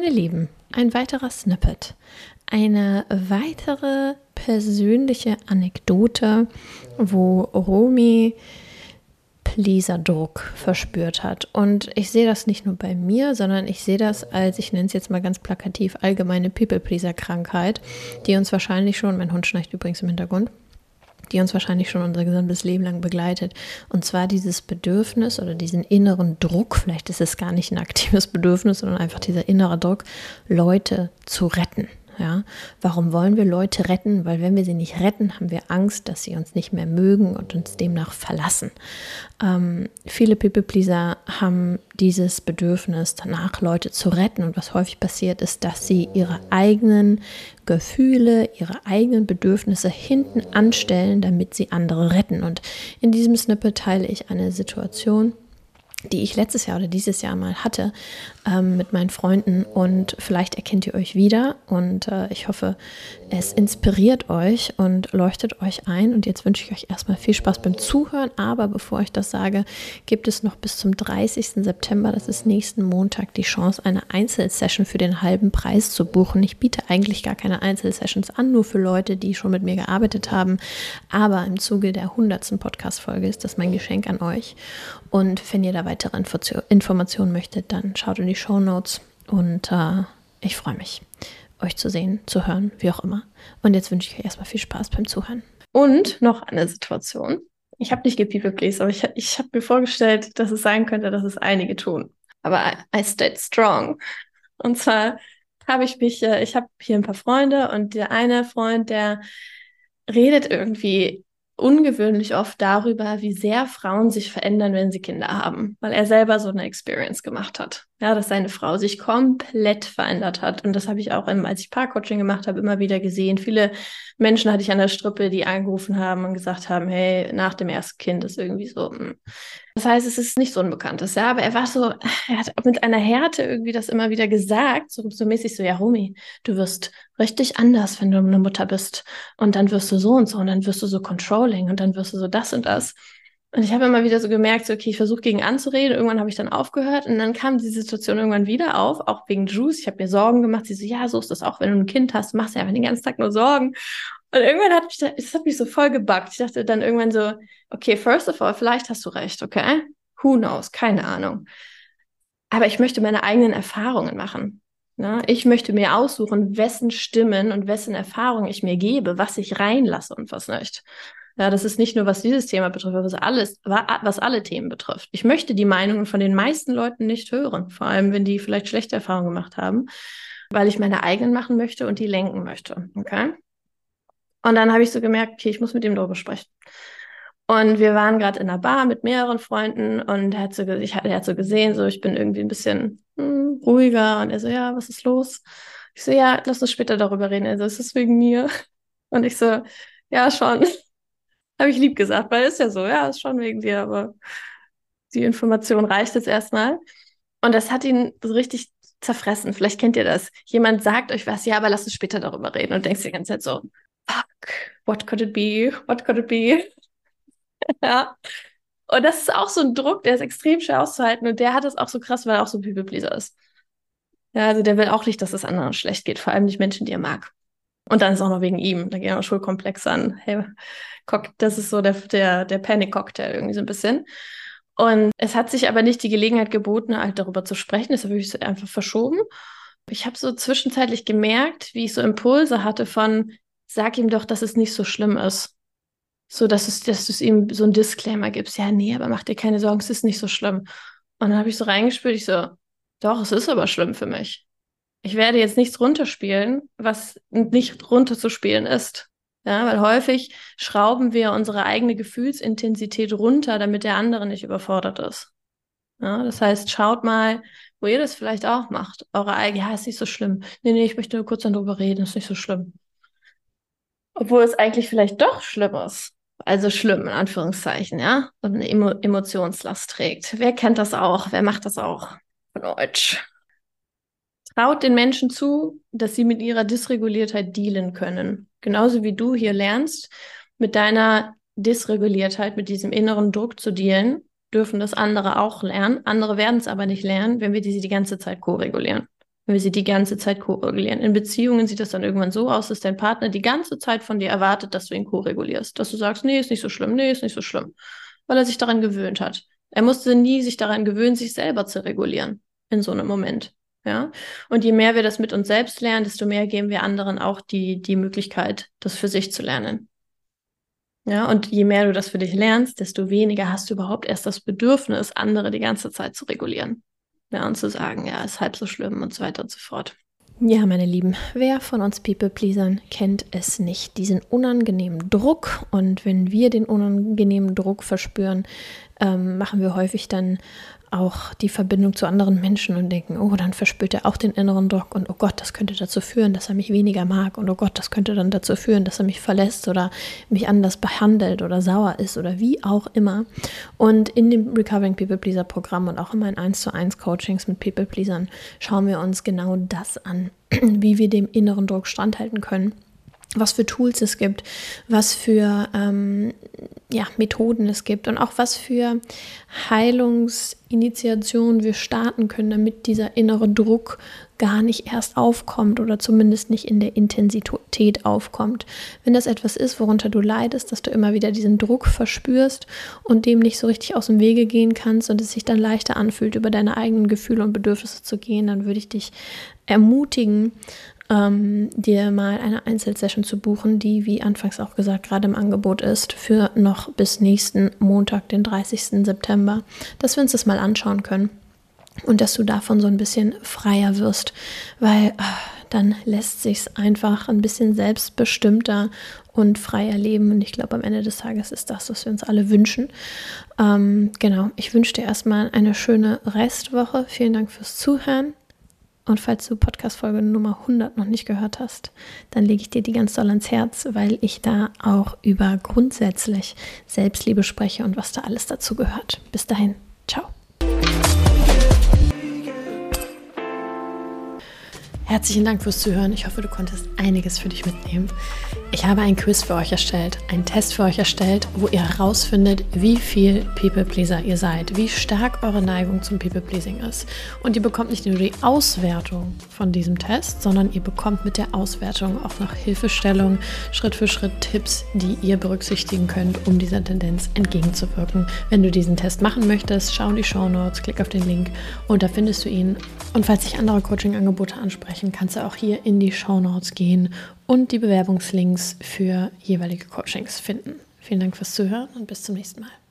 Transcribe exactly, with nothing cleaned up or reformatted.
Meine Lieben, ein weiterer Snippet, eine weitere persönliche Anekdote, wo Romy Pleaser-Druck verspürt hat. Und ich sehe das nicht nur bei mir, sondern ich sehe das als, ich nenne es jetzt mal ganz plakativ, allgemeine People-Pleaser-Krankheit, die uns wahrscheinlich schon, mein Hund schnarcht übrigens im Hintergrund, die uns wahrscheinlich schon unser gesamtes Leben lang begleitet. Und zwar dieses Bedürfnis oder diesen inneren Druck, vielleicht ist es gar nicht ein aktives Bedürfnis, sondern einfach dieser innere Druck, Leute zu retten. Ja, warum wollen wir Leute retten? Weil wenn wir sie nicht retten, haben wir Angst, dass sie uns nicht mehr mögen und uns demnach verlassen. Ähm, viele People-Pleaser haben dieses Bedürfnis, danach Leute zu retten. Und was häufig passiert, ist, dass sie ihre eigenen Gefühle, ihre eigenen Bedürfnisse hinten anstellen, damit sie andere retten. Und in diesem Snippet teile ich eine Situation, die ich letztes Jahr oder dieses Jahr mal hatte ähm, mit meinen Freunden, und vielleicht erkennt ihr euch wieder und äh, ich hoffe, es inspiriert euch und leuchtet euch ein. Und jetzt wünsche ich euch erstmal viel Spaß beim Zuhören, aber bevor ich das sage, gibt es noch bis zum dreißigsten September, das ist nächsten Montag, die Chance, eine Einzelsession für den halben Preis zu buchen. Ich biete eigentlich gar keine Einzelsessions an, nur für Leute, die schon mit mir gearbeitet haben, aber im Zuge der hundertsten Podcast-Folge ist das mein Geschenk an euch. Und wenn ihr da weitere Info- Informationen möchtet, dann schaut in die Shownotes und äh, ich freue mich, euch zu sehen, zu hören, wie auch immer. Und jetzt wünsche ich euch erstmal viel Spaß beim Zuhören. Und noch eine Situation. Ich habe nicht gepeople-pleased, aber ich, ich habe mir vorgestellt, dass es sein könnte, dass es einige tun. Aber I, I stayed strong. Und zwar habe ich mich, äh, ich habe hier ein paar Freunde und der eine Freund, der redet irgendwie ungewöhnlich oft darüber, wie sehr Frauen sich verändern, wenn sie Kinder haben, weil er selber so eine Experience gemacht hat. Ja, dass seine Frau sich komplett verändert hat. Und das habe ich auch, im, als ich Paarcoaching gemacht habe, immer wieder gesehen. Viele Menschen hatte ich an der Strippe, die angerufen haben und gesagt haben, hey, nach dem ersten Kind ist irgendwie so. Mh. Das heißt, es ist nicht so Unbekanntes, ja, aber er war so, er hat mit einer Härte irgendwie das immer wieder gesagt, so, so mäßig so, ja, Romy, du wirst richtig anders, wenn du eine Mutter bist, und dann wirst du so und so und dann wirst du so controlling und dann wirst du so das und das. Und ich habe immer wieder so gemerkt, so, okay, ich versuche gegen anzureden, irgendwann habe ich dann aufgehört und dann kam die Situation irgendwann wieder auf, auch wegen Juice. Ich habe mir Sorgen gemacht, sie so, ja, so ist das auch, wenn du ein Kind hast, du machst ja einfach den ganzen Tag nur Sorgen. Und irgendwann hat mich das, das hat mich so voll gebackt. Ich dachte dann irgendwann so, okay, first of all, vielleicht hast du recht, okay? Who knows? Keine Ahnung. Aber ich möchte meine eigenen Erfahrungen machen. Ne? Ich möchte mir aussuchen, wessen Stimmen und wessen Erfahrungen ich mir gebe, was ich reinlasse und was nicht. Ja, das ist nicht nur, was dieses Thema betrifft, was alles, was alle Themen betrifft. Ich möchte die Meinungen von den meisten Leuten nicht hören, vor allem, wenn die vielleicht schlechte Erfahrungen gemacht haben, weil ich meine eigenen machen möchte und die lenken möchte, okay? Und dann habe ich so gemerkt, okay, ich muss mit ihm darüber sprechen. Und wir waren gerade in einer Bar mit mehreren Freunden und er hat so, ich, er hat so gesehen, so ich bin irgendwie ein bisschen hm, ruhiger, und er so, ja, was ist los? Ich so, ja, lass uns später darüber reden. Also, ist es wegen mir? Und ich so, ja, schon. Habe ich lieb gesagt, weil ist ja so, ja, ist schon wegen dir, aber die Information reicht jetzt erstmal. Und das hat ihn so richtig zerfressen. Vielleicht kennt ihr das. Jemand sagt euch was, ja, aber lasst uns später darüber reden, und denkst die ganze Zeit so, fuck, what could it be? What could it be? Ja. Und das ist auch so ein Druck, der ist extrem schwer auszuhalten, und der hat es auch so krass, weil er auch so ein People-Pleaser ist. Ja, also der will auch nicht, dass es anderen schlecht geht, vor allem nicht Menschen, die er mag. Und dann ist es auch noch wegen ihm, da gehen auch Schuldkomplexe an. Hey, das ist so der, der, der Panic-Cocktail irgendwie so ein bisschen. Und es hat sich aber nicht die Gelegenheit geboten, halt darüber zu sprechen. Das habe ich so einfach verschoben. Ich habe so zwischenzeitlich gemerkt, wie ich so Impulse hatte von, sag ihm doch, dass es nicht so schlimm ist. So, dass, es, dass du es ihm so einen Disclaimer gibst. Ja, nee, aber mach dir keine Sorgen, es ist nicht so schlimm. Und dann habe ich so reingespürt, ich so, doch, es ist aber schlimm für mich. Ich werde jetzt nichts runterspielen, was nicht runterzuspielen ist. Ja, weil häufig schrauben wir unsere eigene Gefühlsintensität runter, damit der andere nicht überfordert ist. Ja, das heißt, schaut mal, wo ihr das vielleicht auch macht. Eure eigene, ja, ist nicht so schlimm. Nee, nee, ich möchte nur kurz darüber reden, ist nicht so schlimm. Obwohl es eigentlich vielleicht doch schlimm ist. Also schlimm, in Anführungszeichen, ja. Und eine Emo Emotionslast trägt. Wer kennt das auch? Wer macht das auch von euch? Traut den Menschen zu, dass sie mit ihrer Dysreguliertheit dealen können. Genauso wie du hier lernst, mit deiner Dysreguliertheit, mit diesem inneren Druck zu dealen, dürfen das andere auch lernen. Andere werden es aber nicht lernen, wenn wir diese die ganze Zeit ko-regulieren. wenn wir sie die ganze Zeit koregulieren. In Beziehungen sieht das dann irgendwann so aus, dass dein Partner die ganze Zeit von dir erwartet, dass du ihn koregulierst. Dass du sagst, nee, ist nicht so schlimm, nee, ist nicht so schlimm. Weil er sich daran gewöhnt hat. Er musste nie sich daran gewöhnen, sich selber zu regulieren in so einem Moment. Ja? Und je mehr wir das mit uns selbst lernen, desto mehr geben wir anderen auch die, die Möglichkeit, das für sich zu lernen. Ja, und je mehr du das für dich lernst, desto weniger hast du überhaupt erst das Bedürfnis, andere die ganze Zeit zu regulieren. Ja, und zu sagen, ja, ist halb so schlimm und so weiter und so fort. Ja, meine Lieben, wer von uns People-Pleasern kennt es nicht, diesen unangenehmen Druck. Und wenn wir den unangenehmen Druck verspüren, ähm, machen wir häufig dann auch die Verbindung zu anderen Menschen und denken, oh, dann verspürt er auch den inneren Druck und oh Gott, das könnte dazu führen, dass er mich weniger mag und oh Gott, das könnte dann dazu führen, dass er mich verlässt oder mich anders behandelt oder sauer ist oder wie auch immer. Und in dem Recovering People Pleaser Programm und auch in meinen eins zu eins Coachings mit People Pleasern schauen wir uns genau das an, wie wir dem inneren Druck standhalten können. Was für Tools es gibt, was für ähm, ja, Methoden es gibt und auch was für Heilungsinitiationen wir starten können, damit dieser innere Druck gar nicht erst aufkommt oder zumindest nicht in der Intensität aufkommt. Wenn das etwas ist, worunter du leidest, dass du immer wieder diesen Druck verspürst und dem nicht so richtig aus dem Wege gehen kannst und es sich dann leichter anfühlt, über deine eigenen Gefühle und Bedürfnisse zu gehen, dann würde ich dich ermutigen, Ähm, dir mal eine Einzelsession zu buchen, die, wie anfangs auch gesagt, gerade im Angebot ist für noch bis nächsten Montag, den dreißigsten September, dass wir uns das mal anschauen können und dass du davon so ein bisschen freier wirst, weil ach, dann lässt sich's einfach ein bisschen selbstbestimmter und freier leben und ich glaube, am Ende des Tages ist das, was wir uns alle wünschen. Ähm, genau, ich wünsche dir erstmal eine schöne Restwoche. Vielen Dank fürs Zuhören. Und falls du Podcast-Folge Nummer hundert noch nicht gehört hast, dann lege ich dir die ganz doll ans Herz, weil ich da auch über grundsätzlich Selbstliebe spreche und was da alles dazu gehört. Bis dahin, ciao. Herzlichen Dank fürs Zuhören. Ich hoffe, du konntest einiges für dich mitnehmen. Ich habe einen Quiz für euch erstellt, einen Test für euch erstellt, wo ihr herausfindet, wie viel People-Pleaser ihr seid, wie stark eure Neigung zum People-Pleasing ist. Und ihr bekommt nicht nur die Auswertung von diesem Test, sondern ihr bekommt mit der Auswertung auch noch Hilfestellung, Schritt für Schritt Tipps, die ihr berücksichtigen könnt, um dieser Tendenz entgegenzuwirken. Wenn du diesen Test machen möchtest, schau in die Shownotes, klick auf den Link und da findest du ihn. Und falls dich andere Coaching-Angebote ansprechen, kannst du auch hier in die Shownotes gehen und die Bewerbungslinks für jeweilige Coachings finden. Vielen Dank fürs Zuhören und bis zum nächsten Mal.